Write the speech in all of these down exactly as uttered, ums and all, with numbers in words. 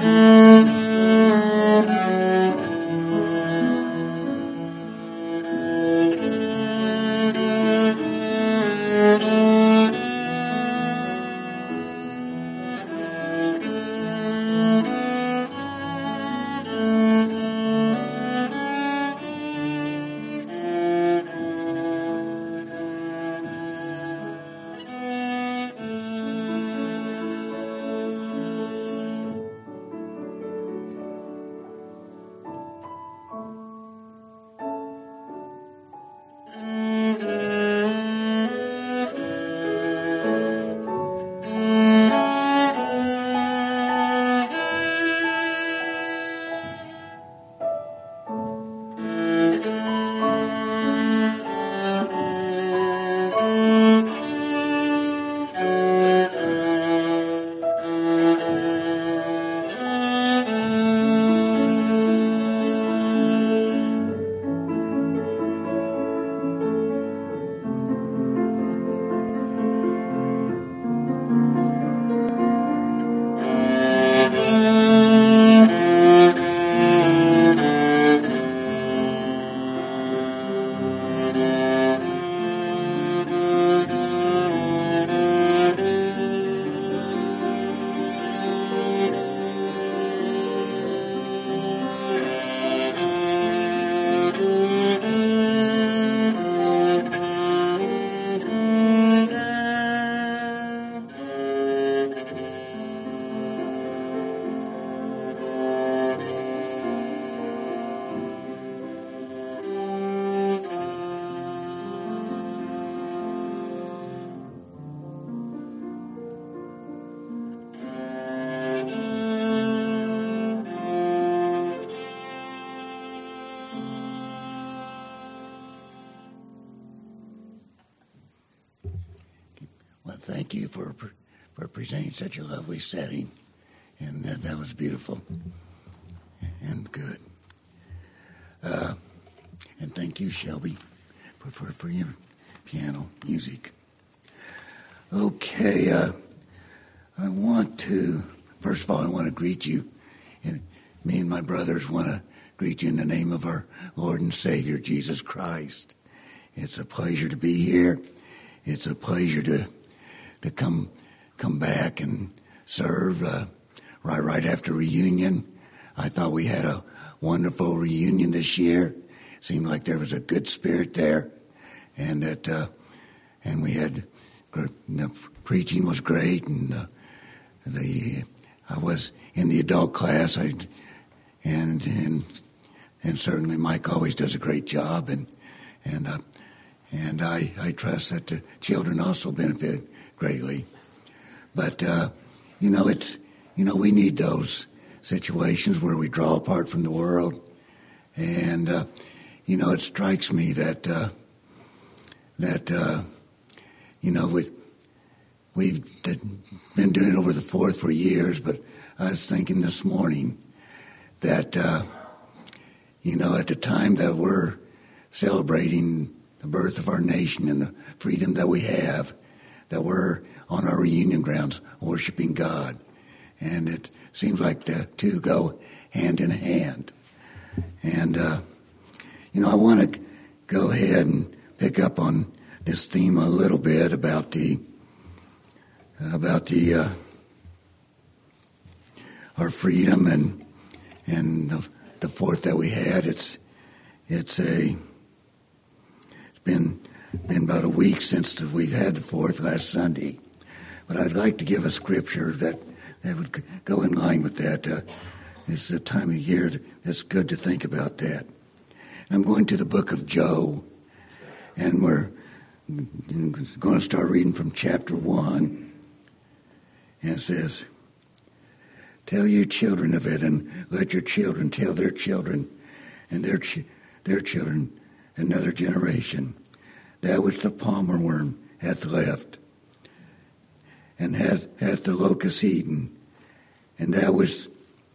Well, thank you for for presenting such a lovely setting, and that, that was beautiful and good. Uh, and thank you, Shelby, for for, for your piano music. Okay, uh, I want to first of all I want to greet you, and me and my brothers want to greet you in the name of our Lord and Savior Jesus Christ. It's a pleasure to be here. It's a pleasure to to come come back and serve uh, right right after reunion. I thought we had a wonderful reunion this year. Seemed like there was a good spirit there, and that uh, and we had the preaching was great, and uh, the I was in the adult class. I and and and certainly Mike always does a great job, and and uh, and I I trust that the children also benefit greatly. But uh, you know, it's you know we need those situations where we draw apart from the world, and uh, you know it strikes me that uh, that uh, you know we we've been doing it over the fourth for years, but I was thinking this morning that uh, you know at the time that we're celebrating the birth of our nation and the freedom that we have, that we're on our reunion grounds worshiping God. And it seems like the two go hand in hand. And, uh, you know, I want to go ahead and pick up on this theme a little bit about the, about the, uh, our freedom and, and the, the fourth that we had. It's, it's a, it's been, been about a week since we've had the fourth last Sunday. But I'd like to give a scripture that, that would go in line with that. Uh, this is a time of year that's good to think about that. I'm going to the book of Job, and we're going to start reading from chapter one. And it says, "Tell your children of it, and let your children tell their children, and their ch- their children another generation, that which the palmer worm hath left, and hath, hath the locust eaten, and that which,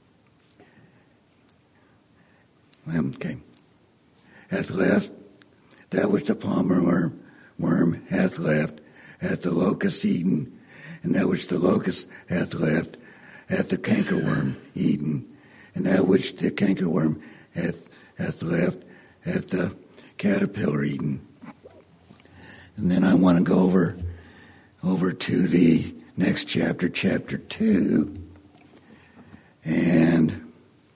okay, hath left, that which the palmer worm, worm hath left, hath the locust eaten, and that which the locust hath left, hath the cankerworm eaten, and that which the cankerworm hath, hath left hath the caterpillar eaten. And then I want to go over, over to the next chapter, chapter two. And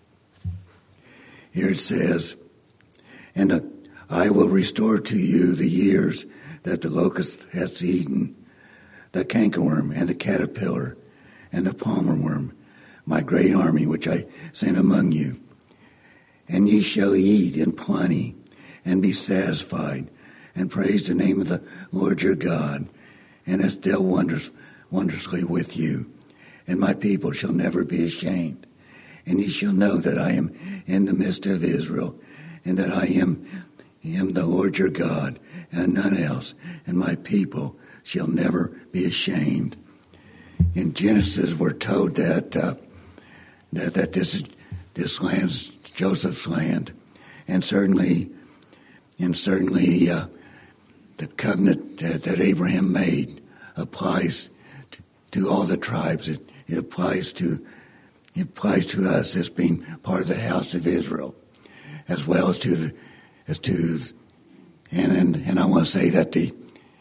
here it says, and uh, I will restore to you the years that the locust hath eaten, the cankerworm and the caterpillar and the palmer worm, my great army which I sent among you. And ye shall eat in plenty and be satisfied, and praise the name of the Lord your God, and hast dealt wonders, wondrously with you. And my people shall never be ashamed. And ye shall know that I am in the midst of Israel, and that I am, am the Lord your God, and none else. And my people shall never be ashamed. In Genesis, we're told that uh, that that this is this land's Joseph's land, and certainly, and certainly, uh, the covenant that, that Abraham made applies to, to all the tribes. It, it applies to it applies to us as being part of the house of Israel, as well as to the as to and and, and I want to say that the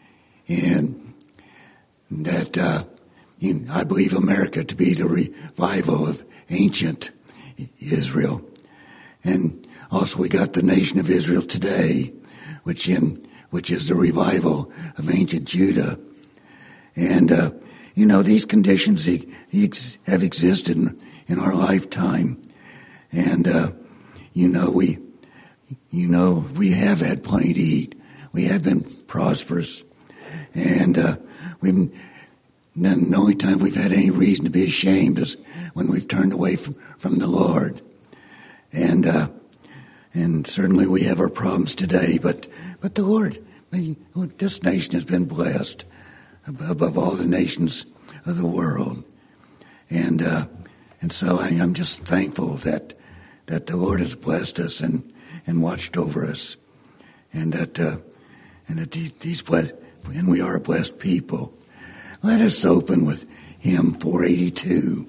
and that. Uh, I believe America to be the revival of ancient Israel. And also we got the nation of Israel today, which in which is the revival of ancient Judah. And, uh, you know, these conditions have existed in, in our lifetime. And, uh, you know, we, you know, we have had plenty to eat. We have been prosperous. And, uh, we've, And the only time we've had any reason to be ashamed is when we've turned away from, from the Lord. And, uh, and certainly we have our problems today, but, but the Lord, this nation has been blessed above all the nations of the world. And, uh, and so I, I'm just thankful that, that the Lord has blessed us and, and watched over us. And that, uh, and that these blessed, and we are a blessed people. Let us open with hymn four eighty-two.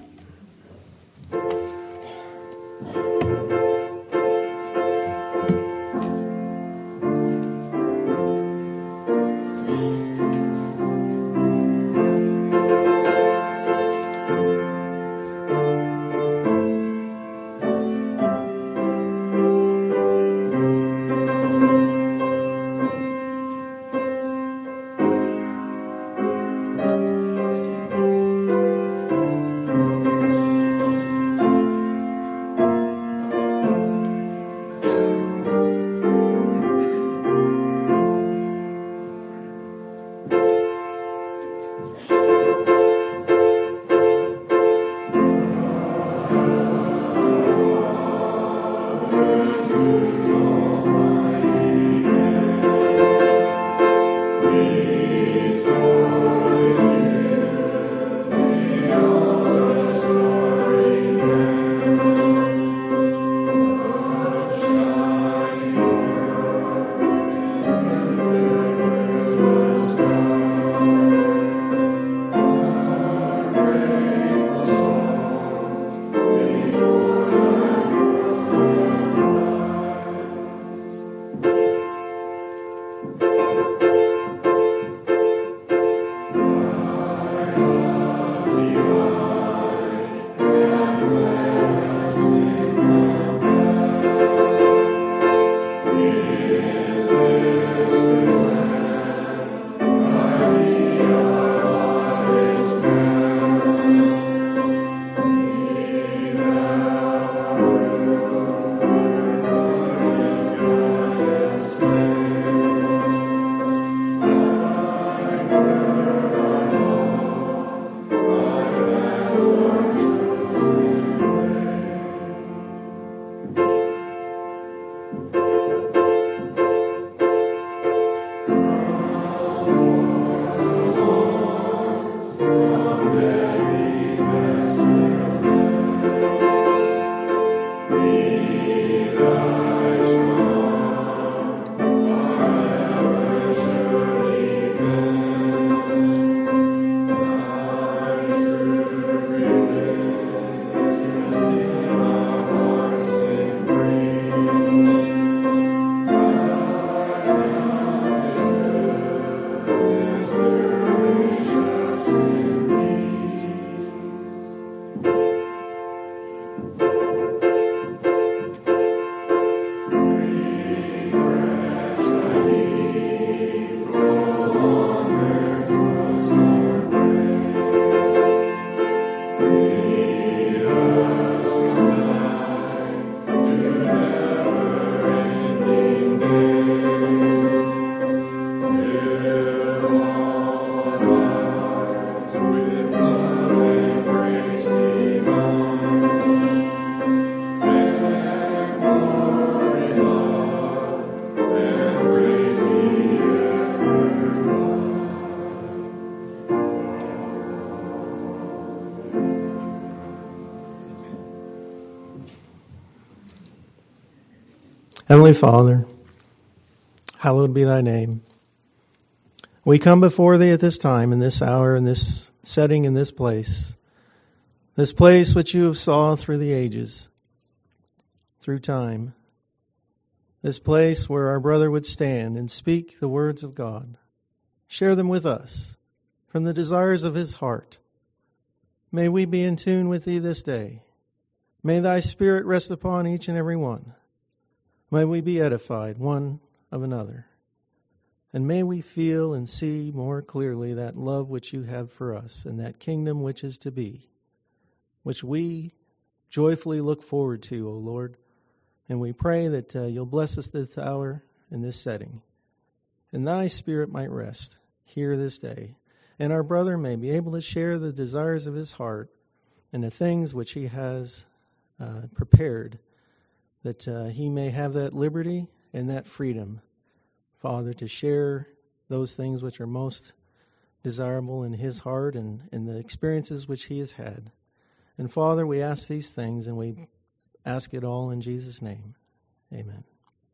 Heavenly Father, hallowed be thy name. We come before thee at this time, in this hour, in this setting, in this place. This place which you have saw through the ages, through time. This place where our brother would stand and speak the words of God. Share them with us from the desires of his heart. May we be in tune with thee this day. May thy Spirit rest upon each and every one. May we be edified one of another. And may we feel and see more clearly that love which you have for us and that kingdom which is to be, which we joyfully look forward to, O Lord. And we pray that uh, you'll bless us this hour in this setting. And thy Spirit might rest here this day. And our brother may be able to share the desires of his heart and the things which he has uh, prepared, that uh, he may have that liberty and that freedom, Father, to share those things which are most desirable in his heart and in the experiences which he has had. And Father, we ask these things and we ask it all in Jesus' name. Amen.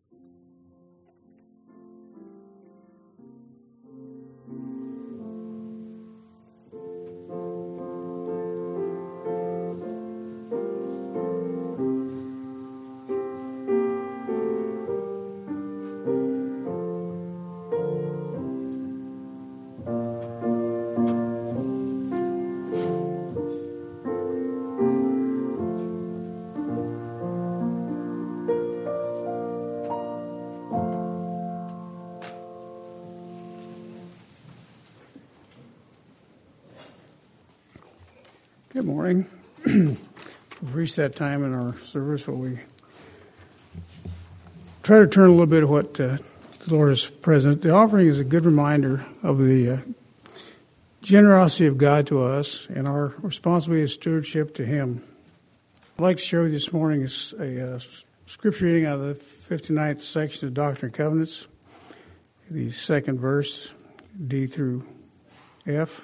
Good morning. We've reached that time in our service where we try to turn a little bit of what uh, the Lord is present. The offering is a good reminder of the uh, generosity of God to us and our responsibility as stewardship to Him. I'd like to share with you this morning is a uh, scripture reading out of the fifty-ninth section of Doctrine and Covenants, the second verse, D through F.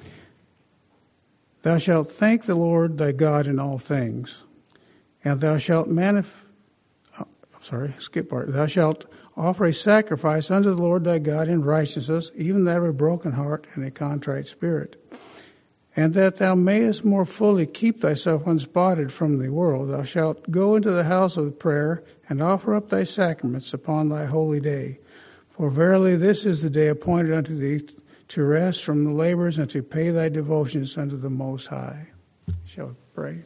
Thou shalt thank the Lord thy God in all things, and thou shalt manif- oh, sorry, skip part. Thou shalt offer a sacrifice unto the Lord thy God in righteousness, even that of a broken heart and a contrite spirit. And that thou mayest more fully keep thyself unspotted from the world, thou shalt go into the house of prayer and offer up thy sacraments upon thy holy day. For verily this is the day appointed unto thee, to rest from the labors and to pay thy devotions unto the Most High. Shall we pray?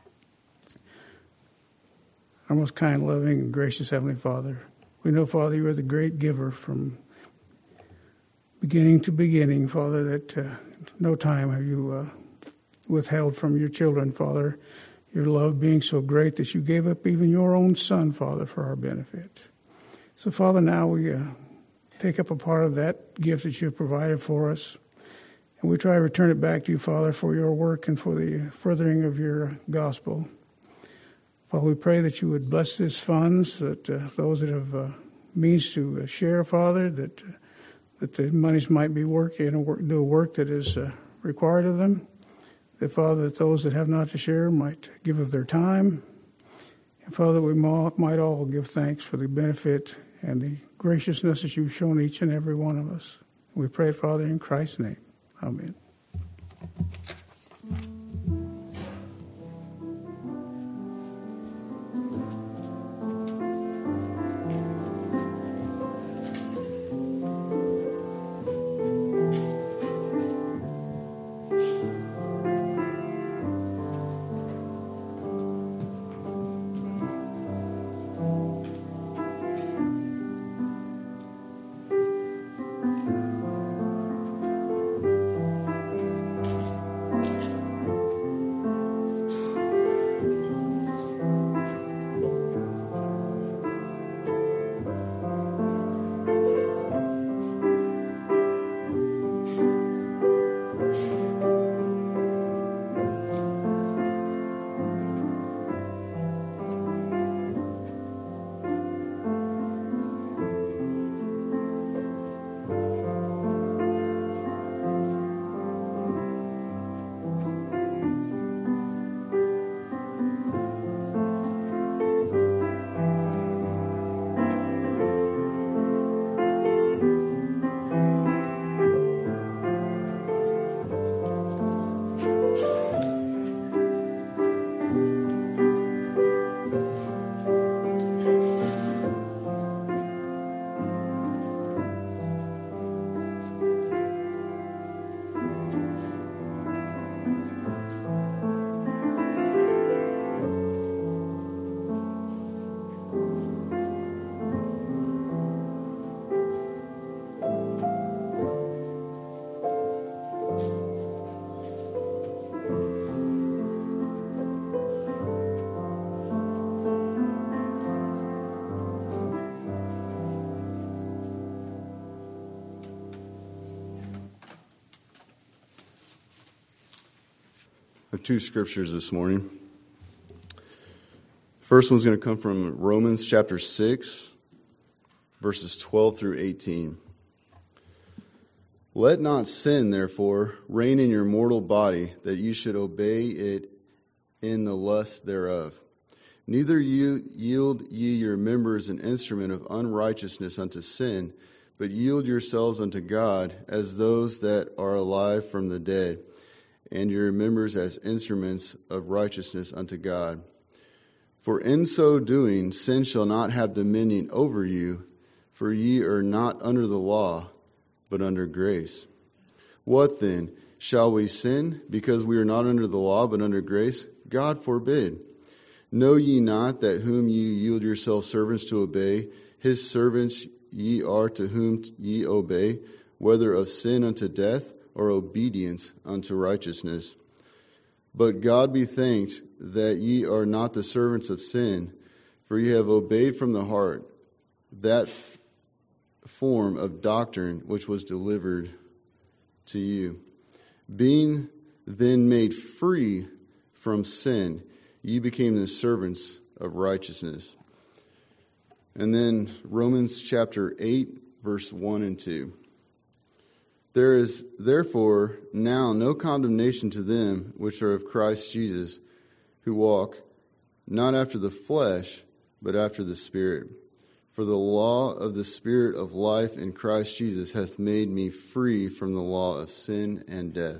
Our most kind, loving, and gracious Heavenly Father, we know, Father, you are the great giver from beginning to beginning, Father, that uh, no time have you uh, withheld from your children, Father, your love being so great that you gave up even your own Son, Father, for our benefit. So, Father, now we uh, take up a part of that gift that you have provided for us. And we try to return it back to you, Father, for your work and for the furthering of your gospel. Father, we pray that you would bless these funds, that uh, those that have uh, means to uh, share, Father, that uh, that the monies might be working and work, do a work that is uh, required of them. That, Father, that those that have not to share might give of their time. And, Father, we might all give thanks for the benefit and the graciousness that you've shown each and every one of us. We pray, Father, in Christ's name. Amen. have two scriptures this morning. First one's going to come from Romans chapter six, verses twelve through eighteen. Let not sin, therefore, reign in your mortal body, that you should obey it in the lust thereof. Neither you yield ye your members an instrument of unrighteousness unto sin, but yield yourselves unto God as those that are alive from the dead, and your members as instruments of righteousness unto God. For in so doing, sin shall not have dominion over you, for ye are not under the law, but under grace. What then? Shall we sin, because we are not under the law, but under grace? God forbid. Know ye not that whom ye yield yourselves servants to obey, his servants ye are to whom ye obey, whether of sin unto death, or obedience unto righteousness? But God be thanked that ye are not the servants of sin, for ye have obeyed from the heart that form of doctrine which was delivered to you. Being then made free from sin, ye became the servants of righteousness. And then Romans chapter eight, verse one and two. There is therefore now no condemnation to them which are of Christ Jesus, who walk not after the flesh, but after the Spirit. For the law of the Spirit of life in Christ Jesus hath made me free from the law of sin and death.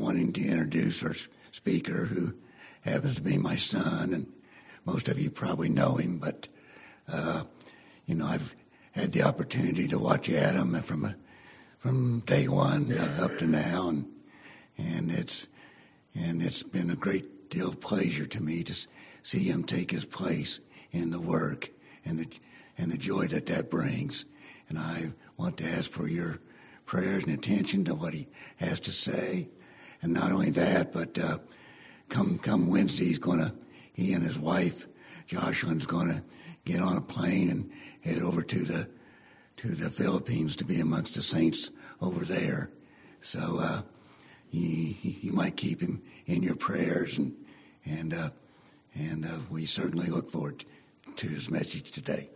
wanting to introduce our speaker, who happens to be my son, and most of you probably know him, but, uh, you know, I've had the opportunity to watch Adam from, from day one up to now, and, and it's, and it's been a great deal of pleasure to me to see him take his place in the work and the, and the joy that that brings. And I want to ask for your prayers and attention to what he has to say. And not only that, but uh, come come Wednesday, he's going to, he and his wife, Joshua's going to get on a plane and head over to the to the Philippines to be amongst the saints over there. So uh, you, you might keep him in your prayers, and and uh, and uh, we certainly look forward to his message today.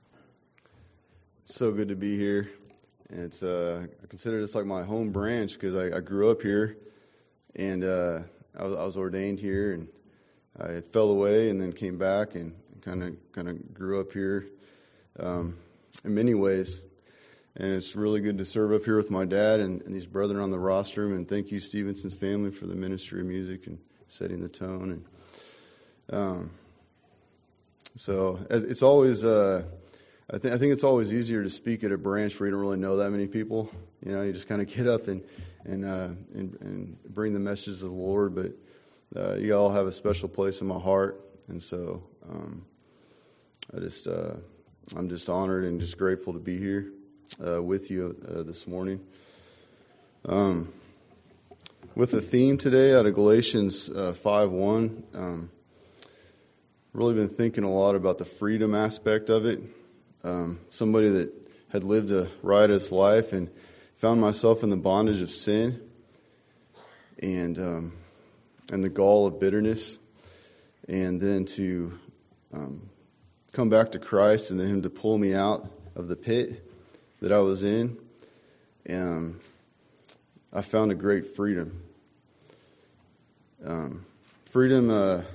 So good to be here. And it's uh, I consider this like my home branch because I, I grew up here, and uh, I, was, I was ordained here, and I fell away and then came back and kind of kind of grew up here um, in many ways. And it's really good to serve up here with my dad and, and these brethren on the rostrum. And thank you, Stevenson's family, for the ministry of music and setting the tone. And um, so it's always. Uh, I think I think it's always easier to speak at a branch where you don't really know that many people. You know, you just kind of get up and and uh, and, and bring the message of the Lord. But uh, you all have a special place in my heart, and so um, I just uh, I'm just honored and just grateful to be here uh, with you uh, this morning. Um, with the theme today out of Galatians uh, five one, um, really been thinking a lot about the freedom aspect of it. Um, somebody that had lived a riotous life and found myself in the bondage of sin and um, and the gall of bitterness, and then to um, come back to Christ and then Him to pull me out of the pit that I was in. And I found a great freedom. Um, freedom. Uh,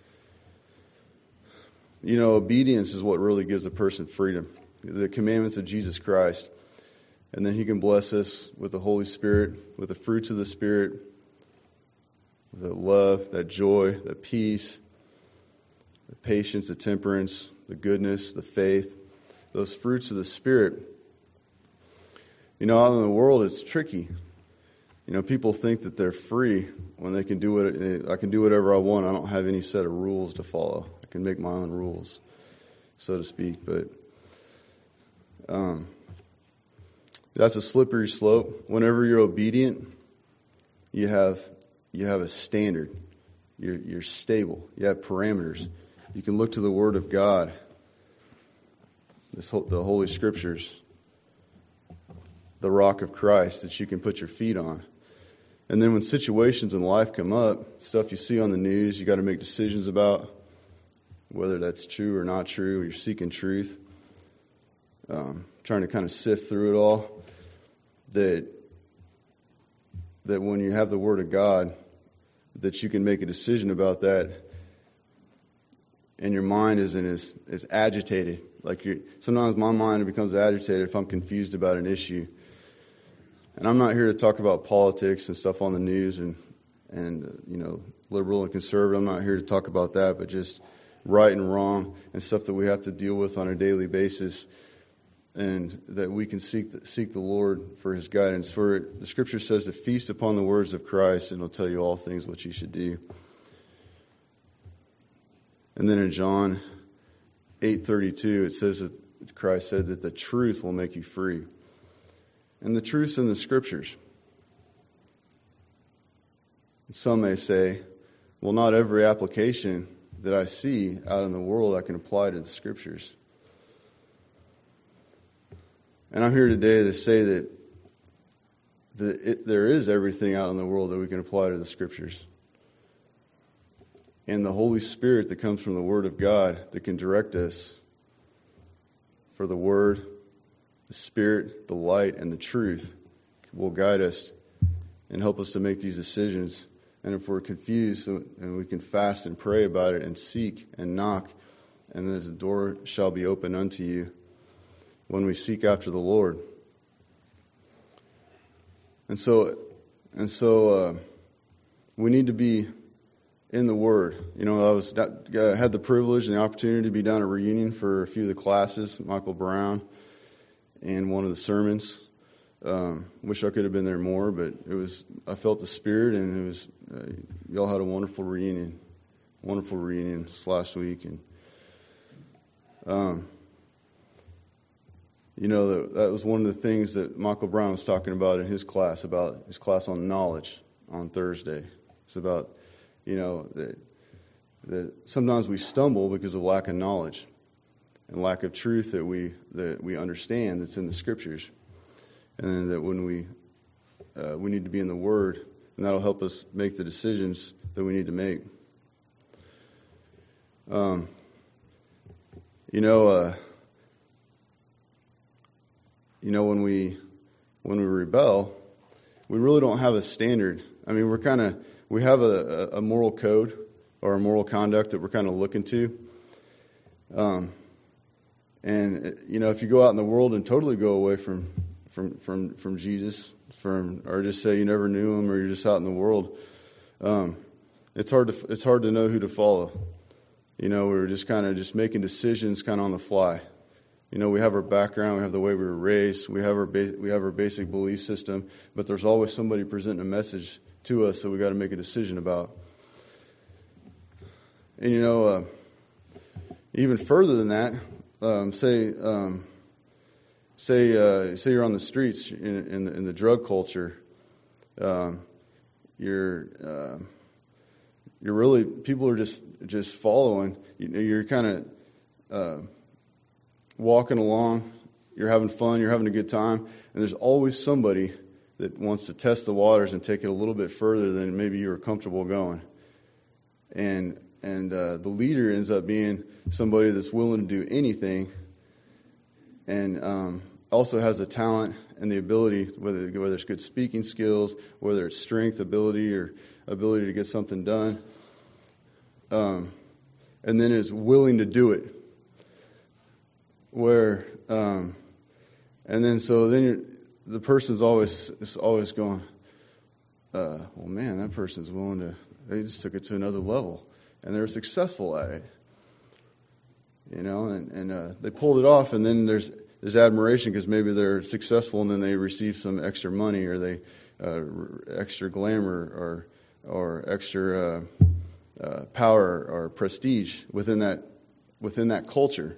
You know, obedience is what really gives a person freedom. The commandments of Jesus Christ. And then He can bless us with the Holy Spirit, with the fruits of the Spirit, the love, that joy, that peace, the patience, the temperance, the goodness, the faith, those fruits of the Spirit. You know, out in the world, it's tricky. You know, people think that they're free when they can do what I can do whatever I want. I don't have any set of rules to follow. I can make my own rules, so to speak. But um, that's a slippery slope. Whenever you're obedient, you have you have a standard. You're you're stable. You have parameters. You can look to the Word of God, this whole, the Holy Scriptures, the rock of Christ that you can put your feet on. And then when situations in life come up, stuff you see on the news, you got to make decisions about whether that's true or not true. You're seeking truth, um, trying to kind of sift through it all. That that when you have the Word of God, that you can make a decision about that, and your mind isn't as, as agitated. Like you're, sometimes my mind becomes agitated if I'm confused about an issue. And I'm not here to talk about politics and stuff on the news and, and uh, you know, liberal and conservative. I'm not here to talk about that, but just right and wrong and stuff that we have to deal with on a daily basis, and that we can seek the, seek the Lord for His guidance. For the Scripture says to feast upon the words of Christ, and He'll tell you all things what you should do. And then in John eight thirty-two, it says that Christ said that the truth will make you free. And the truth's in the Scriptures. Some may say, well, not every application that I see out in the world I can apply to the Scriptures. And I'm here today to say that the, it, there is everything out in the world that we can apply to the Scriptures. And the Holy Spirit that comes from the Word of God that can direct us for the Word, the Spirit, the light, and the truth will guide us and help us to make these decisions. And if we're confused, and we can fast and pray about it and seek and knock, and the door shall be open unto you when we seek after the Lord. And so, and so, uh, we need to be in the Word. You know, I was uh, had the privilege and the opportunity to be down at Reunion for a few of the classes, Michael Brown, and one of the sermons. Um, wish I could have been there more, but it was. I felt the Spirit, and it was. Uh, y'all had a wonderful reunion, wonderful reunion this last week, and um, you know that that was one of the things that Michael Brown was talking about in his class, about his class on knowledge on Thursday. It's about, you know, that that sometimes we stumble because of lack of knowledge and lack of truth that we that we understand that's in the Scriptures. And that when we uh, we need to be in the Word, and that'll help us make the decisions that we need to make. Um, you know, uh, you know when we when we rebel, we really don't have a standard. I mean, we're kind of we have a, a moral code or a moral conduct that we're kind of looking to. Um, and you know, if you go out in the world and totally go away from From from from Jesus, from or just say you never knew him, or you're just out in the world, um, it's hard to it's hard to know who to follow. You know, we're just kind of just making decisions kind of on the fly. You know, we have our background, we have the way we were raised, we have our ba- we have our basic belief system, but there's always somebody presenting a message to us that we got to make a decision about. And you know, uh, even further than that, um, say. Um, Say, uh, say you're on the streets in, in, the, in the drug culture. Um, you're, uh, you're really people are just just following. You know, you're kind of uh, walking along. You're having fun. You're having a good time, and there's always somebody that wants to test the waters and take it a little bit further than maybe you were comfortable going. And and uh, the leader ends up being somebody that's willing to do anything. And um, also has the talent and the ability, whether whether it's good speaking skills, whether it's strength, ability, or ability to get something done, um, and then is willing to do it. Where, um, and then so then you're, the person's always is always going, uh, well, man, that person's willing to. They just took it to another level, and they're successful at it. You know, and and uh, they pulled it off, and then there's there's admiration because maybe they're successful, and then they receive some extra money, or they uh, extra glamour, or or extra uh, uh, power or prestige within that within that culture.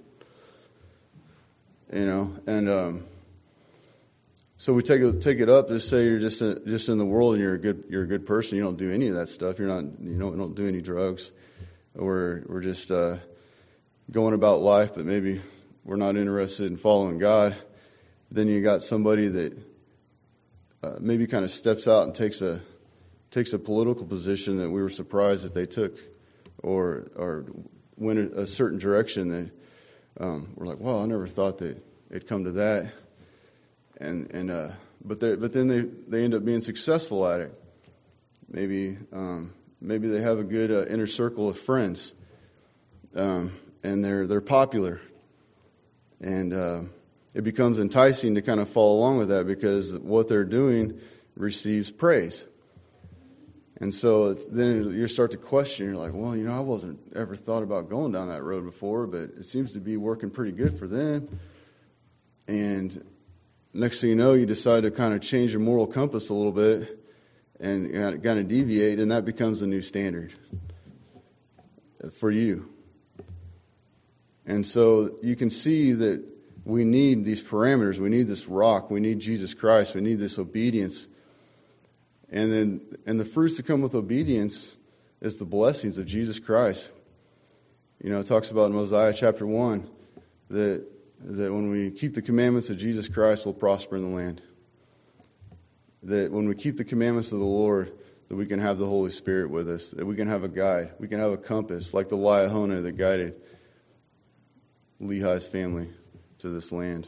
You know, and um, so we take it take it up. Just say you're just a, just in the world, and you're a good you're a good person. You don't do any of that stuff. You're not you don't don't do any drugs, or we're just uh, going about life, but maybe we're not interested in following God. Then you got somebody that uh, maybe kind of steps out and takes a takes a political position that we were surprised that they took, or or went a certain direction that um, we're like, well, I never thought that it'd come to that. And and uh, but they but then they, they end up being successful at it. Maybe um, maybe they have a good uh, inner circle of friends, um, and they're they're popular, and uh, it becomes enticing to kind of follow along with that because what they're doing receives praise. And so it's, then you start to question. You're like, well, you know, I wasn't ever thought about going down that road before, but it seems to be working pretty good for them. And next thing you know, you decide to kind of change your moral compass a little bit and kind of deviate, and that becomes a new standard for you. And so you can see that we need these parameters. We need this rock. We need Jesus Christ. We need this obedience. And then, and the fruits that come with obedience is the blessings of Jesus Christ. You know, it talks about in Mosiah chapter one that that when we keep the commandments of Jesus Christ, we'll prosper in the land. That when we keep the commandments of the Lord, that we can have the Holy Spirit with us, that we can have a guide, we can have a compass, like the Liahona that guided Lehi's family to this land.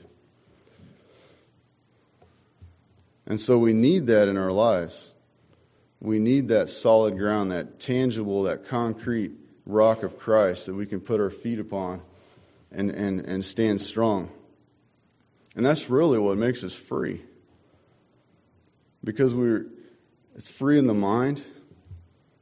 And so we need that in our lives. We need that solid ground, that tangible, that concrete rock of Christ that we can put our feet upon and, and, and stand strong. And that's really what makes us free. Because we're it's free in the mind,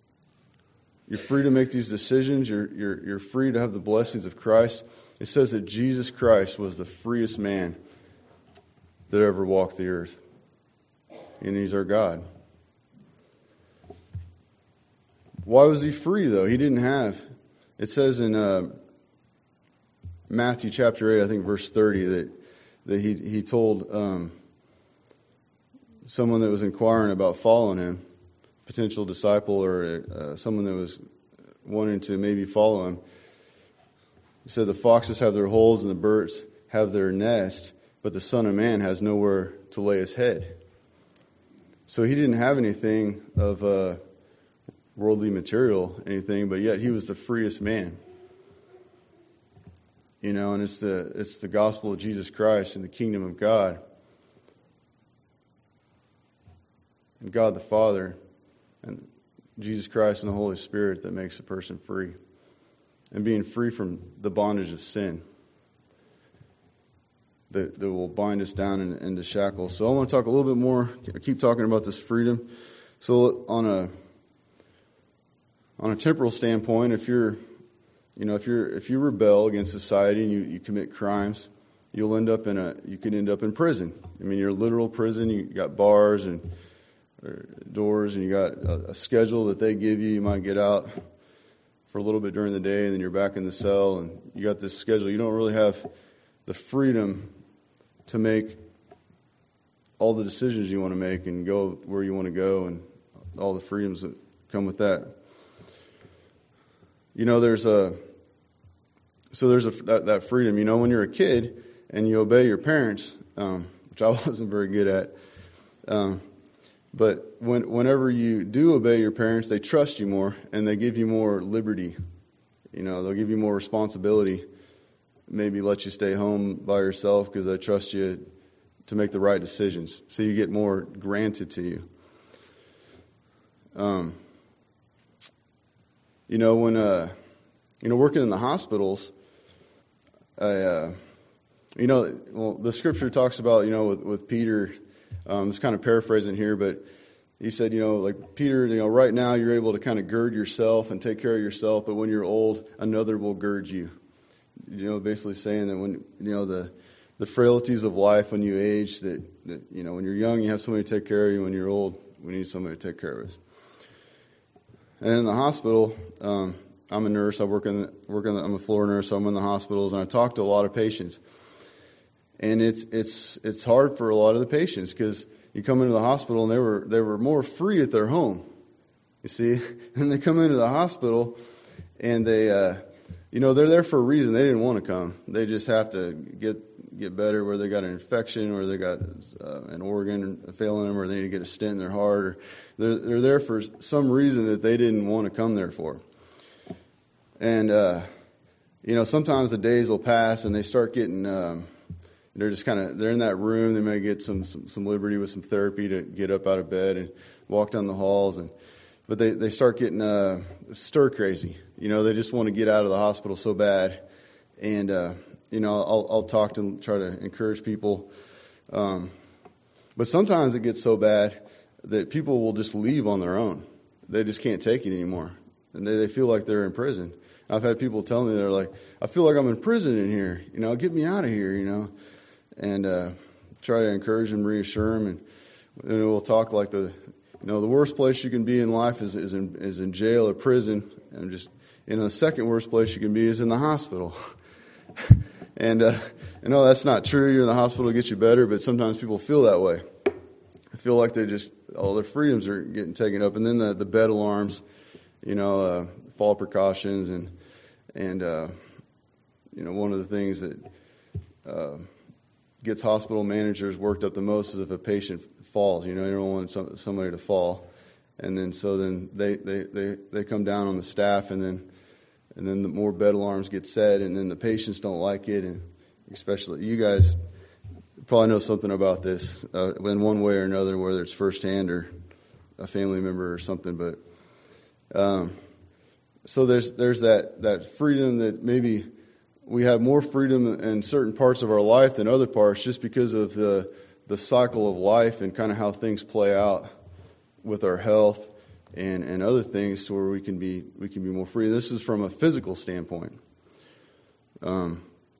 You're free to make these decisions. You're, you're, you're free to have the blessings of Christ. It says that Jesus Christ was the freest man that ever walked the earth. And He's our God. Why was He free, though? He didn't have. It says in uh, Matthew chapter eight, I think verse thirty, that, that he, he told um, someone that was inquiring about following Him, potential disciple or uh, someone that was wanting to maybe follow Him. He said, the foxes have their holes and the birds have their nest, but the Son of Man has nowhere to lay His head. So He didn't have anything of uh, worldly material, anything, but yet He was the freest man. You know, and it's the it's the gospel of Jesus Christ and the kingdom of God. And God the Father and Jesus Christ and the Holy Spirit that makes a person free. And being free from the bondage of sin that, that will bind us down in, into shackles. So I want to talk a little bit more, keep talking about this freedom. So on a on a temporal standpoint, if you're you know, if you're if you rebel against society and you, you commit crimes, you'll end up in a you can end up in prison. I mean, you're a literal prison, you got bars and doors, and you got a, a schedule that they give you. You might get out for a little bit during the day, and then you're back in the cell, and you got this schedule. You don't really have the freedom to make all the decisions you want to make and go where you want to go, and all the freedoms that come with that. You know, there's a so there's a that, that freedom. You know, when you're a kid and you obey your parents, um, which I wasn't very good at. Um, But when, whenever you do obey your parents, they trust you more and they give you more liberty. You know, they'll give you more responsibility. Maybe let you stay home by yourself because they trust you to make the right decisions. So you get more granted to you. Um, you know, when uh, you know, working in the hospitals, I, uh, you know, well, the scripture talks about, you know, with, with Peter. Um, it's kind of paraphrasing here, but he said, you know, like Peter, you know, right now you're able to kind of gird yourself and take care of yourself, but when you're old, another will gird you. You know, basically saying that when, you know, the the frailties of life when you age, that, that you know, when you're young, you have somebody to take care of you. When you're old, we need somebody to take care of us. And in the hospital, um, I'm a nurse. I work in the, work in the, I'm a floor nurse, so I'm in the hospitals, and I talk to a lot of patients. And it's it's it's hard for a lot of the patients because you come into the hospital and they were they were more free at their home, you see, and they come into the hospital and they uh, you know they're there for a reason. They didn't want to come. They just have to get get better, where they got an infection, or they got uh, an organ failing them, or they need to get a stent in their heart. Or they're they're there for some reason that they didn't want to come there for. And uh, you know sometimes the days will pass and they start getting. Um, They're just kind of, they're in that room. They may get some, some, some liberty with some therapy to get up out of bed and walk down the halls. And, but they, they start getting, uh, stir crazy. You know, they just want to get out of the hospital so bad. And, uh, you know, I'll, I'll talk to them, try to encourage people. Um, but sometimes it gets so bad that people will just leave on their own. They just can't take it anymore. And they, they feel like they're in prison. I've had people tell me, they're like, I feel like I'm in prison in here. You know, get me out of here, you know. And uh, try to encourage them, reassure them, and, and we'll talk like the, you know, the worst place you can be in life is is in is in jail or prison, and just, you know, the second worst place you can be is in the hospital. and uh, I know that's not true. You're in the hospital to get you better, but sometimes people feel that way. They feel like they just all their freedoms are getting taken up, and then the the bed alarms, you know, uh, fall precautions, and and uh, you know, one of the things that uh, gets hospital managers worked up the most is if a patient falls. You know, you don't want some, somebody to fall, and then so then they, they, they, they come down on the staff, and then and then the more bed alarms get set, and then the patients don't like it, and especially you guys probably know something about this uh, in one way or another, whether it's firsthand or a family member or something. But um, so there's there's that that freedom that maybe. We have more freedom in certain parts of our life than other parts just because of the the cycle of life and kind of how things play out with our health, and, and other things to where we can be we can be more free. This is from a physical standpoint. Um,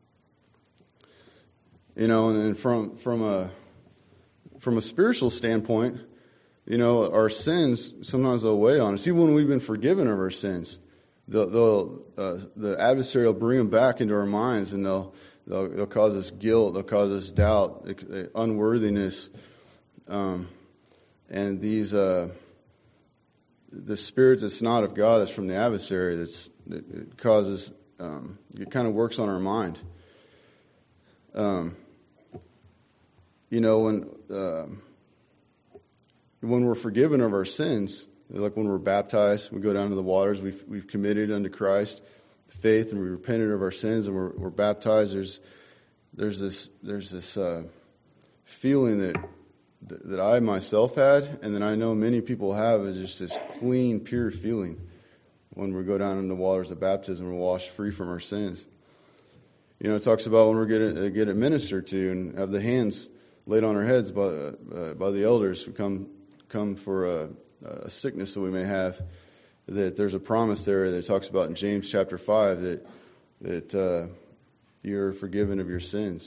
you know, and, and from from a from a spiritual standpoint, you know, our sins sometimes they'll weigh on us. Even when we've been forgiven of our sins, they'll, they'll uh, the adversary will bring them back into our minds, and they'll they'll, they'll cause us guilt, they'll cause us doubt, unworthiness, um, and these uh, the spirit that's not of God, that's from the adversary, that's it causes um, it kind of works on our mind. Um, you know when. Uh, When we're forgiven of our sins, like when we're baptized, we go down to the waters, we've we've committed unto Christ faith, and we repented of our sins, and we're, we're baptized. There's there's this there's this uh, feeling that, that that I myself had, and then I know many people have, is just this clean, pure feeling when we go down in the waters of baptism. We're washed free from our sins. You know, it talks about when we're getting get it ministered to and have the hands laid on our heads by uh, by the elders who come. come for a, a sickness that we may have, that there's a promise there that talks about in James chapter five that that uh, you're forgiven of your sins.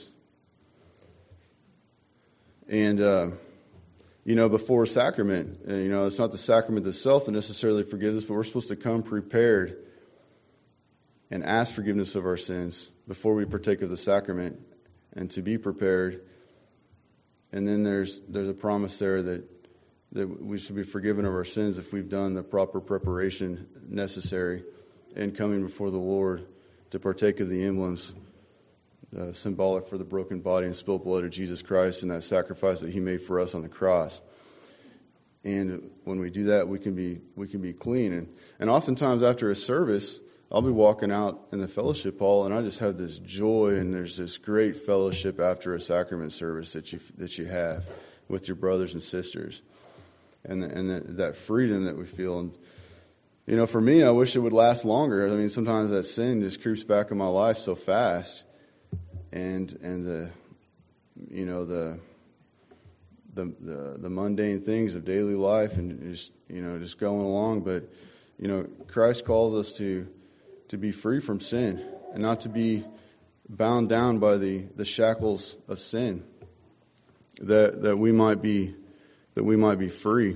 And, uh, you know, before a sacrament, uh, you know, it's not the sacrament itself that necessarily forgives us, but we're supposed to come prepared and ask forgiveness of our sins before we partake of the sacrament, and to be prepared. And then there's there's a promise there that that we should be forgiven of our sins if we've done the proper preparation necessary in coming before the Lord to partake of the emblems, uh, symbolic for the broken body and spilled blood of Jesus Christ and that sacrifice that He made for us on the cross. And when we do that, we can be we can be clean. And, and oftentimes after a service, I'll be walking out in the fellowship hall, and I just have this joy, and there's this great fellowship after a sacrament service that you that you have with your brothers and sisters. And the, and the, that freedom that we feel, and you know, for me, I wish it would last longer. I mean, sometimes that sin just creeps back in my life so fast, and and the, you know, the the the, the mundane things of daily life, and just you know, just going along. But you know, Christ calls us to to be free from sin and not to be bound down by the the shackles of sin. That that we might be. that we might be free.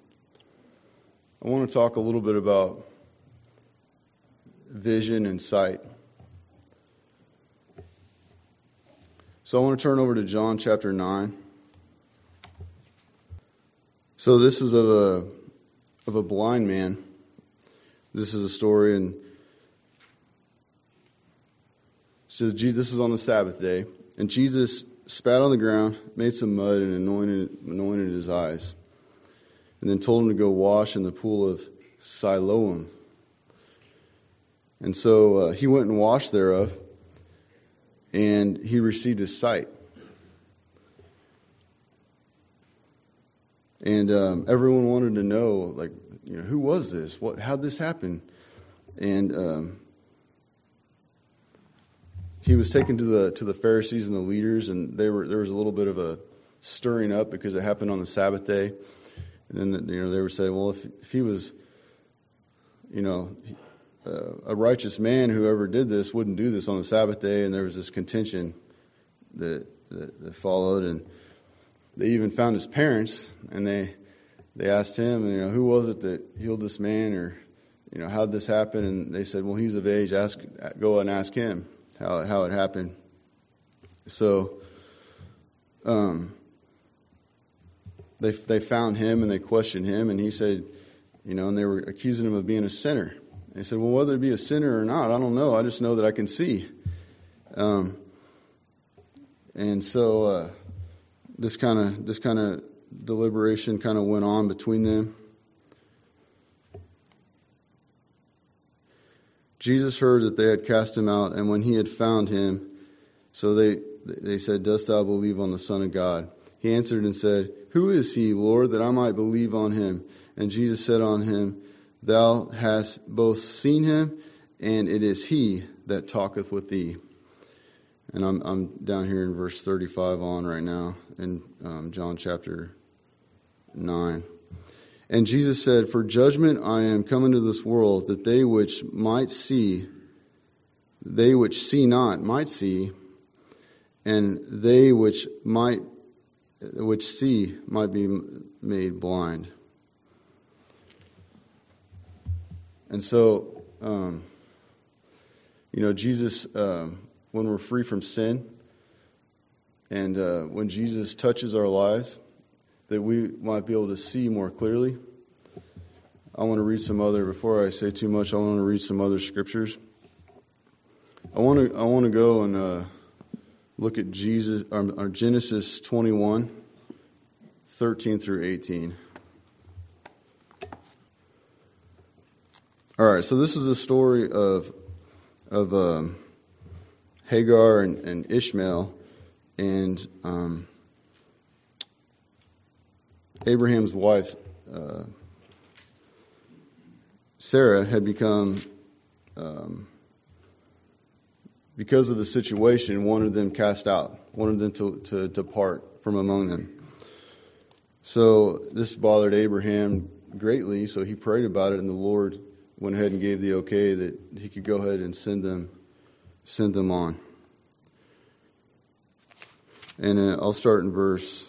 I want to talk a little bit about vision and sight. So I want to turn over to John chapter nine. So this is of a of a blind man. This is a story, and so Jesus, this is on the Sabbath day, and Jesus spat on the ground, made some mud, and anointed, anointed his eyes. And then told him to go wash in the pool of Siloam. And so uh, he went and washed thereof, and he received his sight. And um, everyone wanted to know, like, you know, who was this? What? How'd this happen? And um, he was taken to the to the Pharisees and the leaders, and they were there was a little bit of a stirring up because it happened on the Sabbath day. And then, you know, they were saying, well, if if he was, you know, uh, a righteous man, whoever did this wouldn't do this on the Sabbath day. And there was this contention that that, that followed, and they even found his parents, and they they asked him, you know, who was it that healed this man, or, you know, how'd this happen? And they said, well, he's of age. Ask, go and ask him how how it happened. So, um, they they found him and they questioned him, and he said, you know, and they were accusing him of being a sinner. And he said, well, whether it be a sinner or not, I don't know. I just know that I can see. Um, and so uh, this kind of this kind of deliberation kind of went on between them. Jesus heard that they had cast him out, and when he had found him, so they they said, dost thou believe on the Son of God? He answered and said, who is he, Lord, that I might believe on him? And Jesus said on him, thou hast both seen him, and it is he that talketh with thee. And I'm I'm down here in verse thirty-five on right now in um, John chapter nine. And Jesus said, "For judgment I am come into this world, that they which might see, they which see not might see, and they which might which see might be made blind." And so, um, you know, Jesus, uh, when we're free from sin, and uh, when Jesus touches our lives, that we might be able to see more clearly. I want to read some other, before I say too much, I want to read some other scriptures. I want to I want to go and uh, look at Jesus, or, or Genesis twenty-one, thirteen through eighteen. All right, so this is the story of of um, Hagar and, and Ishmael, and um, Abraham's wife, uh, Sarah, had become, um, because of the situation, wanted them cast out, wanted them to, to depart from among them. So this bothered Abraham greatly, so he prayed about it, and the Lord went ahead and gave the okay that he could go ahead and send them, send them on. And uh, I'll start in verse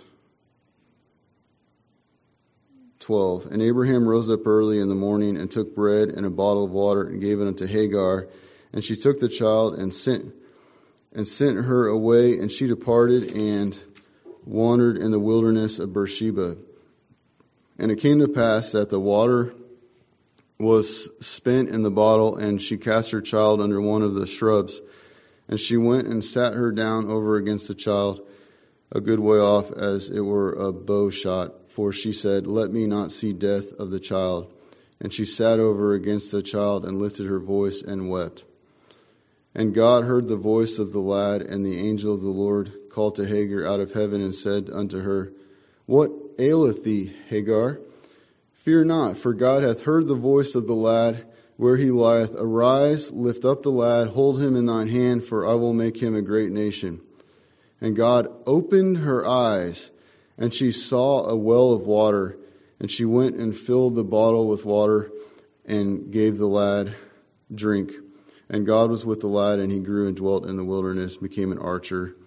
twelve. And Abraham rose up early in the morning and took bread and a bottle of water and gave it unto Hagar. And she took the child and sent and sent her away, and she departed and wandered in the wilderness of Beersheba. And it came to pass that the water was spent in the bottle, and she cast her child under one of the shrubs. And she went and sat her down over against the child, a good way off, as it were a bow shot. For she said, "Let me not see death of the child." And she sat over against the child and lifted her voice and wept. And God heard the voice of the lad, and the angel of the Lord called to Hagar out of heaven and said unto her, "What aileth thee, Hagar? Fear not, for God hath heard the voice of the lad where he lieth. Arise, lift up the lad, hold him in thine hand, for I will make him a great nation." And God opened her eyes, and she saw a well of water, and she went and filled the bottle with water and gave the lad drink. And God was with the lad, and he grew and dwelt in the wilderness, became an archer.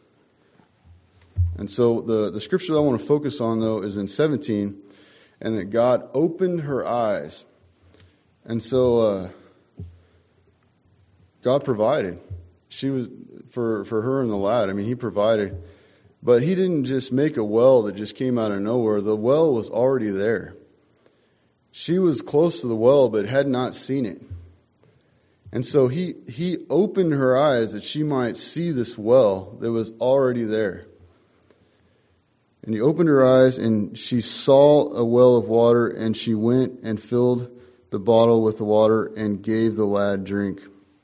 And so the, the scripture I want to focus on, though, is in seventeen, and that God opened her eyes. And so uh, God provided. She was, for, for her and the lad, I mean, he provided. But he didn't just make a well that just came out of nowhere. The well was already there. She was close to the well, but had not seen it. And so he, he opened her eyes that she might see this well that was already there. And he opened her eyes, and she saw a well of water, and she went and filled the bottle with the water and gave the lad drink.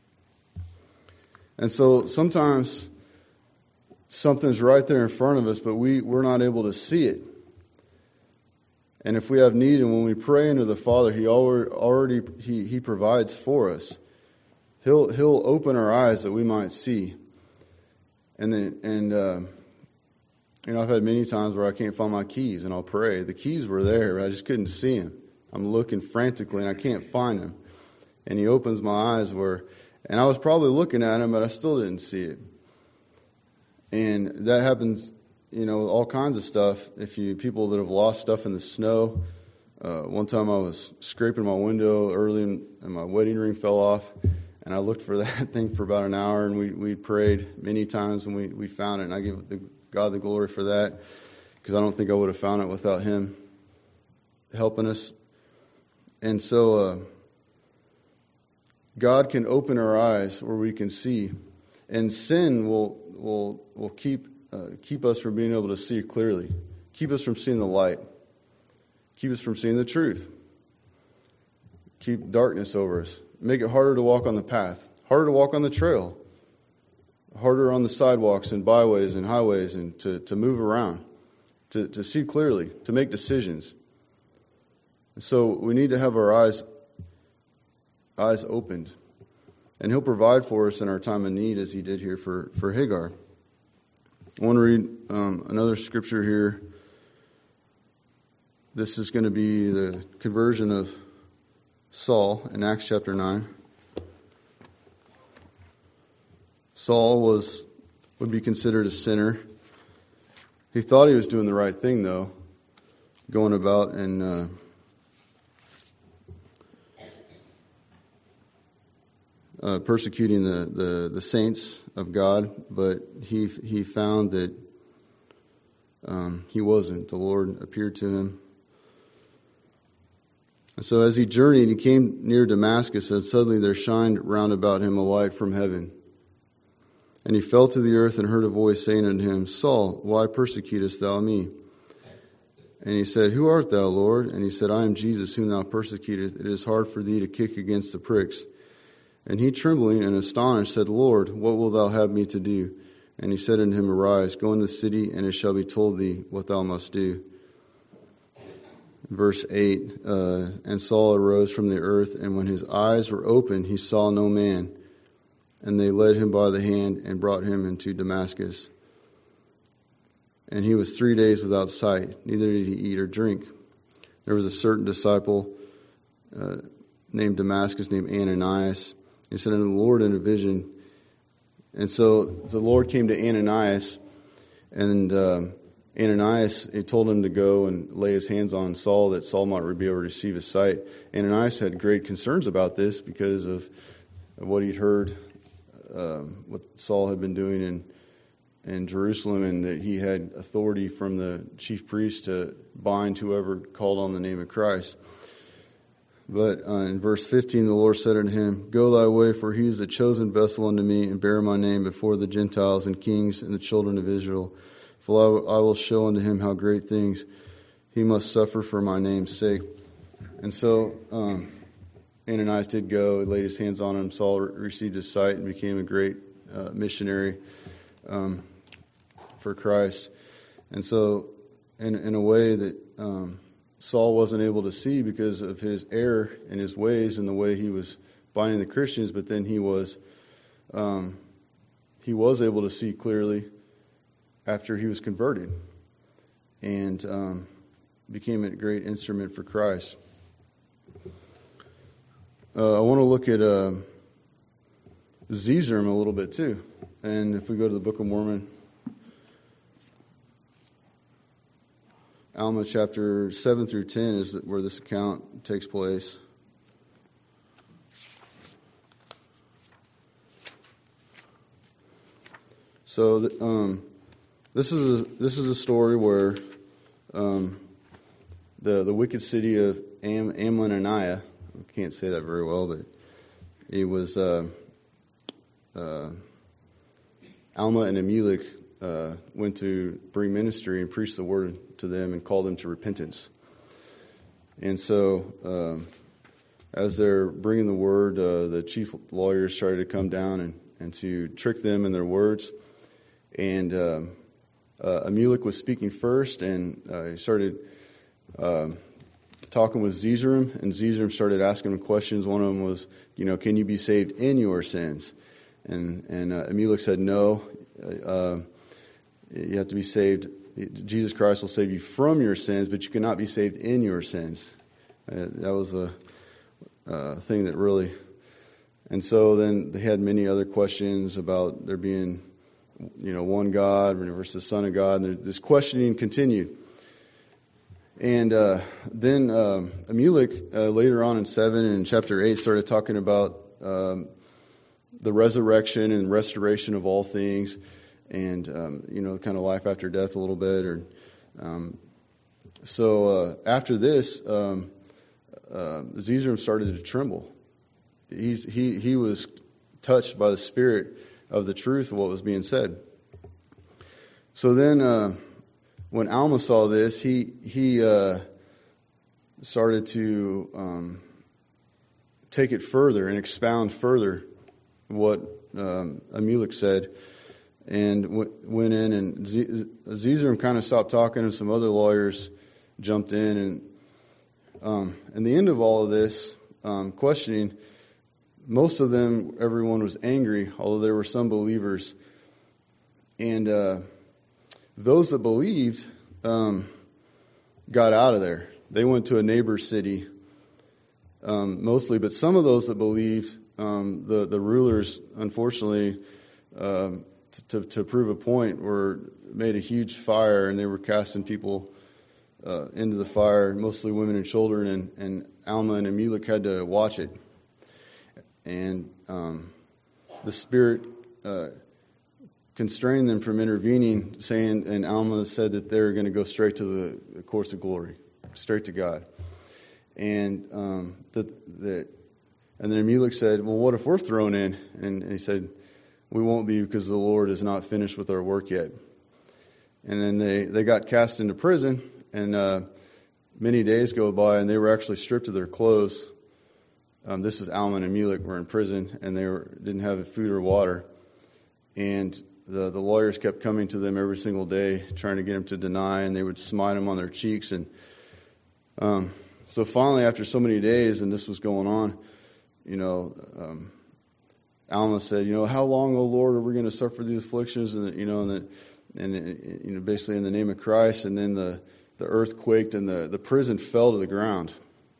And so sometimes something's right there in front of us, but we, we're not able to see it. And if we have need, and when we pray into the Father, He already, already he, he provides for us. He'll He'll open our eyes that we might see. And then and uh, you know, I've had many times where I can't find my keys, and I'll pray. The keys were there, but I just couldn't see them. I'm looking frantically, and I can't find them. And He opens my eyes where, and I was probably looking at Him, but I still didn't see it. And that happens, you know, with all kinds of stuff. If you people that have lost stuff in the snow. Uh, one time I was scraping my window early, and, and my wedding ring fell off. And I looked for that thing for about an hour, and we, we prayed many times, and we, we found it. And I give the, God the glory for that, because I don't think I would have found it without Him helping us. And so uh, God can open our eyes where we can see, and sin will will will keep uh, keep us from being able to see clearly, keep us from seeing the light, keep us from seeing the truth, keep darkness over us. Make it harder to walk on the path, harder to walk on the trail, harder on the sidewalks and byways and highways, and to, to move around, to, to see clearly, to make decisions. So we need to have our eyes eyes opened. And He'll provide for us in our time of need, as He did here for, for Hagar. I want to read um, another scripture here. this is going to be the conversion of Saul in Acts chapter nine. Saul was would be considered a sinner. He thought he was doing the right thing, though, going about and uh, uh, persecuting the, the, the saints of God, but he he found that um, he wasn't. The Lord appeared to him. And so as he journeyed, he came near Damascus, and suddenly there shined round about him a light from heaven. And he fell to the earth and heard a voice saying unto him, Saul, why persecutest thou me? And he said, Who art thou, Lord? And he said, I am Jesus, whom thou persecutest. It is hard for thee to kick against the pricks. And he, trembling and astonished, said, Lord, what wilt thou have me to do? And he said unto him, Arise, go in the city, and it shall be told thee what thou must do. Verse eight, uh, And Saul arose from the earth, and when his eyes were opened, he saw no man. And they led him by the hand and brought him into Damascus. And he was three days without sight, neither did he eat or drink. There was a certain disciple uh, named Damascus, named Ananias. He said unto the Lord in a vision. And so the Lord came to Ananias, and um, Ananias, he told him to go and lay his hands on Saul, that Saul might be able to receive his sight. Ananias had great concerns about this because of what he'd heard, um, what Saul had been doing in in Jerusalem, and that he had authority from the chief priest to bind whoever called on the name of Christ. But uh, in verse fifteen, the Lord said unto him, Go thy way, for he is a chosen vessel unto me, and bear my name before the Gentiles and kings and the children of Israel. For I, w- I will show unto him how great things he must suffer for my name's sake. And so um, Ananias did go, laid his hands on him. Saul re- received his sight and became a great uh, missionary um, for Christ. And so in, in a way that um, Saul wasn't able to see because of his error in his ways and the way he was binding the Christians, but then he was um, he was able to see clearly after he was converted and um, became a great instrument for Christ. Uh, I want to look at uh, Zeezrom a little bit too. And if we go to the Book of Mormon, Alma chapter seven through ten is where this account takes place. So the, um, this is a, this is a story where um, the the wicked city of Am, Ammonaniah, I can't say that very well, but it was uh, uh, Alma and Amulek uh, went to bring ministry and preach the word to them and call them to repentance. And so um, as they're bringing the word, uh, the chief lawyers started to come down and, and to trick them in their words. And um, uh, Amulek was speaking first, and uh, he started uh, talking with Zeezrom, and Zeezrom started asking him questions. One of them was, you know, can you be saved in your sins? And and uh, Amulek said, no, uh, you have to be saved. Jesus Christ will save you from your sins, but you cannot be saved in your sins. Uh, that was a uh, thing that really... And so then they had many other questions about there being, you know, one God versus the Son of God. And this questioning continued. And uh, then um, Amulek, uh, later on in seven and chapter eight, started talking about um, the resurrection and restoration of all things, and um, you know, kind of life after death a little bit. Or um, so uh, after this, um, uh, Zeezrom started to tremble. He's, he he was touched by the spirit of the truth of what was being said. So then, uh, when Alma saw this, he he uh, started to um, take it further and expound further what um, Amulek said, and w- went in, and Z- Zeezrom kind of stopped talking, and some other lawyers jumped in, and um, and the end of all of this um, questioning, most of them, everyone was angry, although there were some believers, and uh, those that believed um, got out of there. they went to a neighbor city um, mostly, but some of those that believed, um, the, the rulers, unfortunately, um, to, to prove a point, were made a huge fire, and they were casting people uh, into the fire, mostly women and children, and, and Alma and Amulek had to watch it. And um, the Spirit uh, constrained them from intervening, saying, and Alma said that they're going to go straight to the, the course of glory, straight to God. And um, the, the, and then Amulek said, well, what if we're thrown in? And, and he said, we won't be, because the Lord is not finished with our work yet. And then they, they got cast into prison, and uh, many days go by, and they were actually stripped of their clothes. Um, this is Alma and Amulek were in prison, and they were, didn't have food or water. And the, the lawyers kept coming to them every single day, trying to get them to deny, and they would smite them on their cheeks. And um, so finally, after so many days, and this was going on, you know, um, Alma said, you know, how long, O Lord, are we going to suffer these afflictions? And, you know, and, the, and you know, basically in the name of Christ. And then the, the earth quaked, and the, the prison fell to the ground.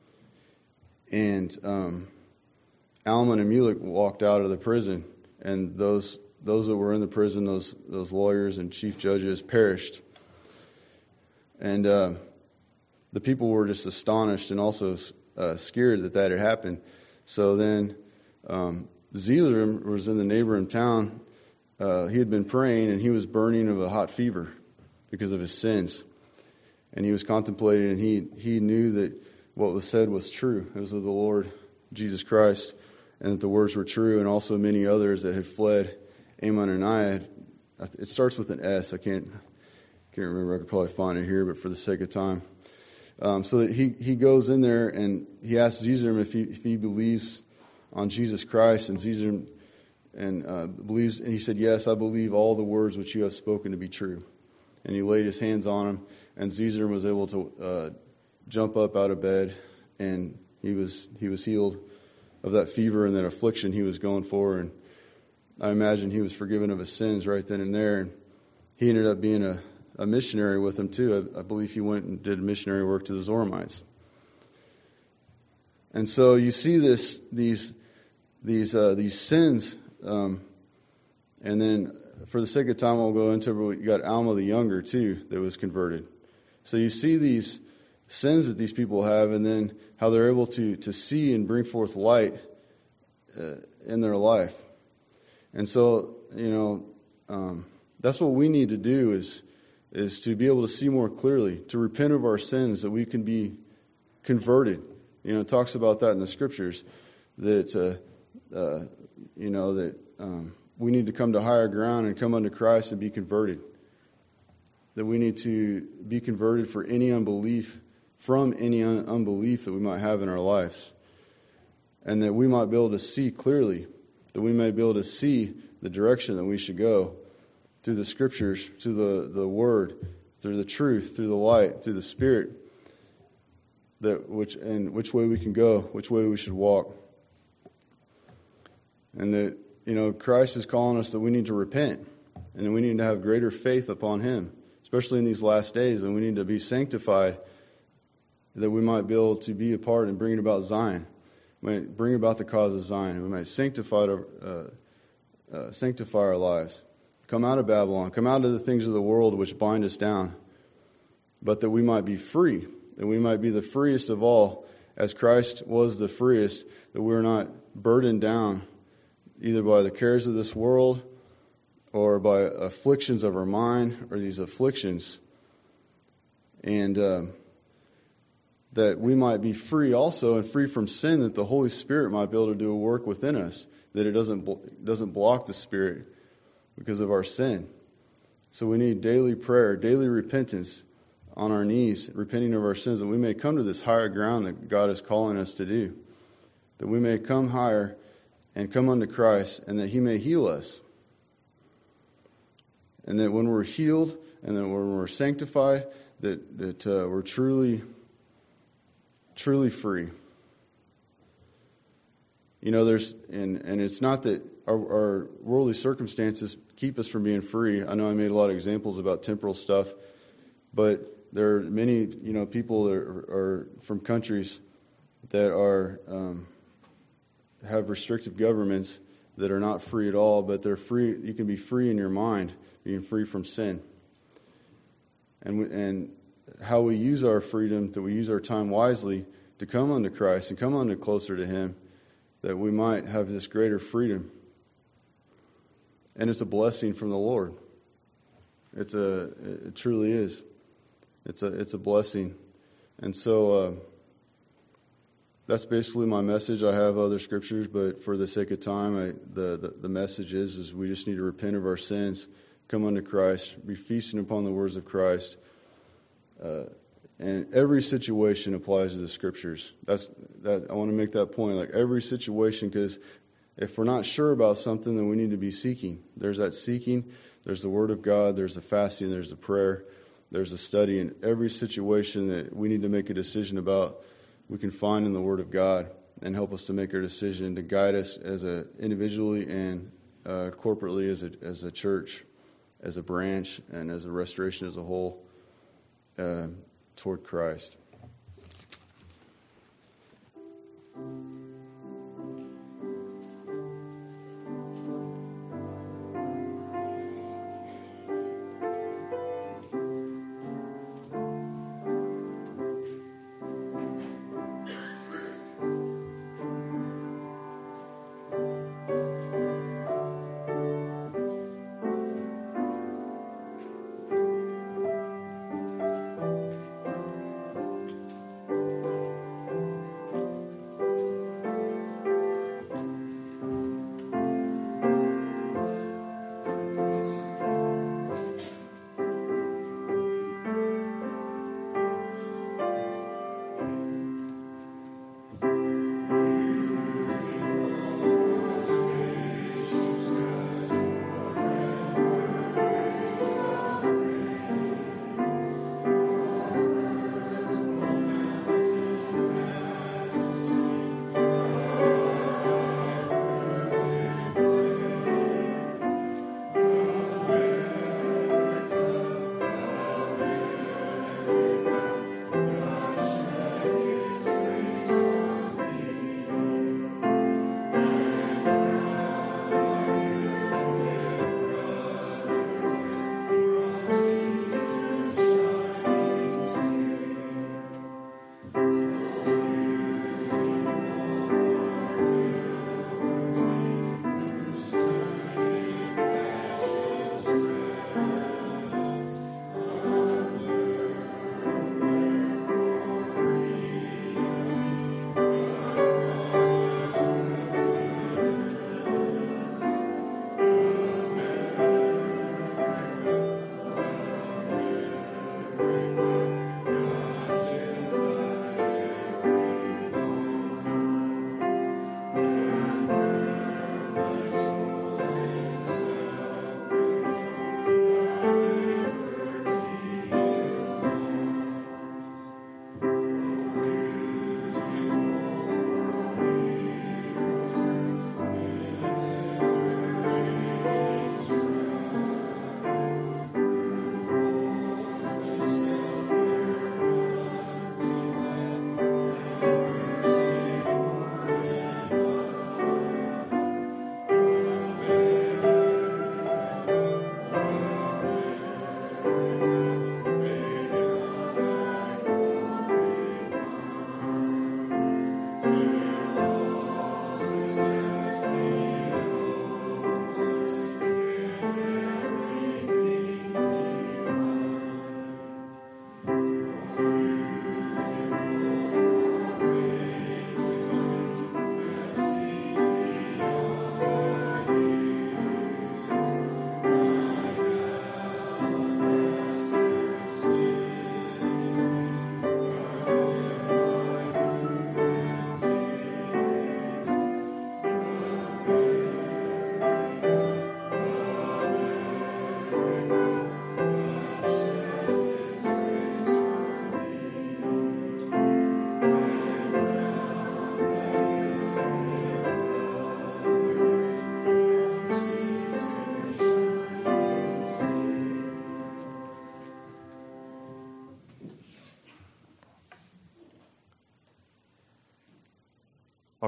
And um, Alma and Amulek walked out of the prison, and those those that were in the prison, those those lawyers and chief judges, perished. And uh, the people were just astonished and also uh, scared that that had happened. So then um, Zeezrom was in the neighboring town. Uh, he had been praying, and he was burning of a hot fever because of his sins. And he was contemplating, and he, he knew that what was said was true. It was of the Lord Jesus Christ, and that the words were true, and also many others that had fled. Amon and I, had, it starts with an S. I can't can't remember. I could probably find it here, but for the sake of time. Um, so that he, he goes in there, and he asks Zeezrom if he, if he believes on Jesus Christ, and Zeezrom and uh, believes, and he said, yes, I believe all the words which you have spoken to be true. And he laid his hands on him, and Zeezrom was able to uh, jump up out of bed, and he was he was healed of that fever and that affliction he was going for. And I imagine he was forgiven of his sins right then and there. And he ended up being a, a missionary with them too. I, I believe he went and did missionary work to the Zoramites. And so you see this these these uh, these sins, um, and then for the sake of time, I'll go into it. You got Alma the younger too that was converted. So you see these sins that these people have, and then how they're able to to see and bring forth light uh, in their life. And so, you know, um, that's what we need to do is is to be able to see more clearly, to repent of our sins, that we can be converted. You know, it talks about that in the scriptures, that uh, uh, you know that um, we need to come to higher ground and come unto Christ and be converted. That we need to be converted for any unbelief, from any un- unbelief that we might have in our lives. And that we might be able to see clearly, that we may be able to see the direction that we should go through the scriptures, through the, the word, through the truth, through the light, through the Spirit, that which and which way we can go, which way we should walk. And that, you know, Christ is calling us that we need to repent, and that we need to have greater faith upon Him, especially in these last days, and we need to be sanctified, that we might be able to be a part in bringing about Zion. We might bring about the cause of Zion. We might sanctify our, uh, uh, sanctify our lives. Come out of Babylon. Come out of the things of the world which bind us down. But that we might be free. That we might be the freest of all, as Christ was the freest. That we're not burdened down either by the cares of this world or by afflictions of our mind, or these afflictions. And uh, that we might be free also, and free from sin, that the Holy Spirit might be able to do a work within us, that it doesn't doesn't block the Spirit because of our sin. So we need daily prayer, daily repentance on our knees, repenting of our sins, that we may come to this higher ground that God is calling us to do, that we may come higher and come unto Christ, and that He may heal us. And that when we're healed, and that when we're sanctified, that, that uh, we're truly, truly free. You know, there's, and, and it's not that our, our worldly circumstances keep us from being free. I know I made a lot of examples about temporal stuff, but There are many, you know, people that are, are from countries that are um, have restrictive governments that are not free at all, but they're free. You can be free in your mind, being free from sin. And we, and how we use our freedom, that we use our time wisely to come unto Christ and come unto closer to Him, that we might have this greater freedom. And it's a blessing from the Lord. It's a, it truly is. It's a, it's a blessing. And so uh, that's basically my message. I have other scriptures, but for the sake of time, I, the, the the message is is we just need to repent of our sins, come unto Christ, be feasting upon the words of Christ. Uh, and every situation applies to the scriptures. That's that. I want to make that point. Like every situation, because if we're not sure about something, then we need to be seeking. There's that seeking. There's the Word of God. There's the fasting. There's the prayer. There's the study. In every situation that we need to make a decision about, we can find in the Word of God and help us to make our decision, to guide us as a individually and uh, corporately as a as a church, as a branch, and as a restoration as a whole uh, toward Christ.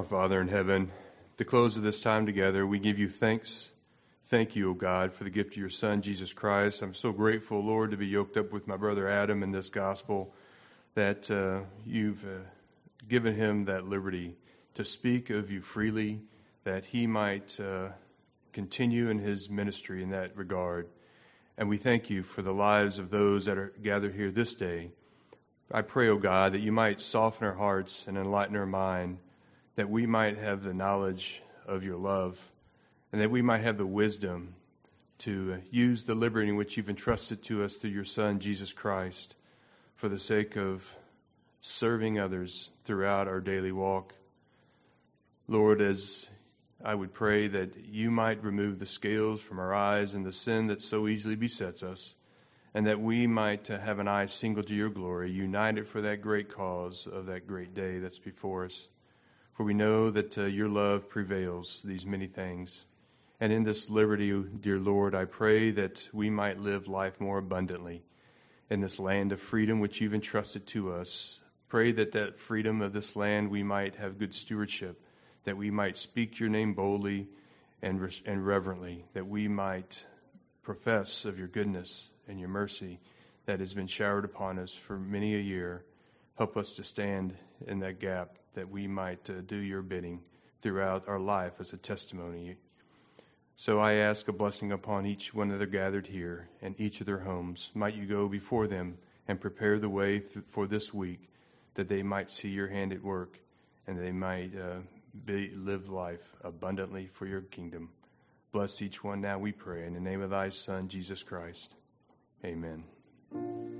Our Father in heaven, at the close of this time together, we give you thanks. Thank you, O God, for the gift of your Son, Jesus Christ. I'm so grateful, Lord, to be yoked up with my brother Adam in this gospel, that uh, you've uh, given him that liberty to speak of you freely, that he might uh, continue in his ministry in that regard. And we thank you for the lives of those that are gathered here this day. I pray, O God, that you might soften our hearts and enlighten our mind, that we might have the knowledge of your love, and that we might have the wisdom to use the liberty in which you've entrusted to us through your Son, Jesus Christ, for the sake of serving others throughout our daily walk. Lord, as I would pray that you might remove the scales from our eyes and the sin that so easily besets us, and that we might have an eye single to your glory, united for that great cause of that great day that's before us. For we know that uh, your love prevails these many things. And in this liberty, dear Lord, I pray that we might live life more abundantly in this land of freedom which you've entrusted to us. Pray that that freedom of this land we might have good stewardship, that we might speak your name boldly and, and reverently, that we might profess of your goodness and your mercy that has been showered upon us for many a year. Help us to stand in that gap, that we might uh, do your bidding throughout our life as a testimony. So I ask a blessing upon each one that are gathered here and each of their homes. Might you go before them and prepare the way th- for this week, that they might see your hand at work and they might uh, be, live life abundantly for your kingdom. Bless each one now, we pray, in the name of thy Son, Jesus Christ. Amen.